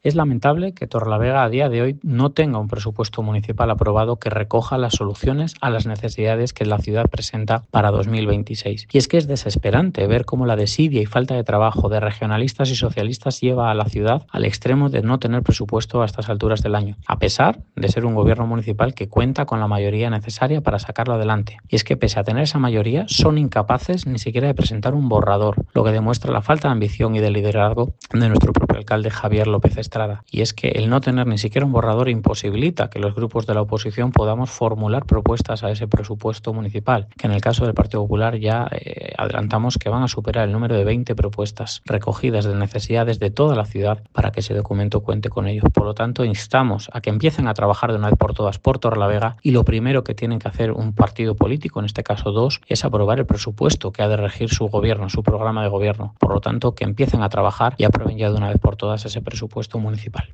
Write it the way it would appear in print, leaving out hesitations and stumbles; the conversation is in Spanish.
Es lamentable que Torrelavega a día de hoy no tenga un presupuesto municipal aprobado que recoja las soluciones a las necesidades que la ciudad presenta para 2026. Y es que es desesperante ver cómo la desidia y falta de trabajo de regionalistas y socialistas lleva a la ciudad al extremo de no tener presupuesto a estas alturas del año, a pesar de ser un gobierno municipal que cuenta con la mayoría necesaria para sacarlo adelante. Y es que pese a tener esa mayoría, son incapaces ni siquiera de presentar un borrador, lo que demuestra la falta de ambición y de liderazgo de nuestro propio alcalde Javier López Estrada. Y es que el no tener ni siquiera un borrador imposibilita que los grupos de la oposición podamos formular propuestas a ese presupuesto municipal, que en el caso del Partido Popular ya adelantamos que van a superar el número de 20 propuestas recogidas de necesidades de toda la ciudad para que ese documento cuente con ellos. Por lo tanto, instamos a que empiecen a trabajar de una vez por todas por Torrelavega, y lo primero que tienen que hacer un partido político, en este caso dos, es aprobar el presupuesto que ha de regir su gobierno, su programa de gobierno. Por lo tanto, que empiecen a trabajar y aprueben ya de una vez por todas ese presupuesto municipal.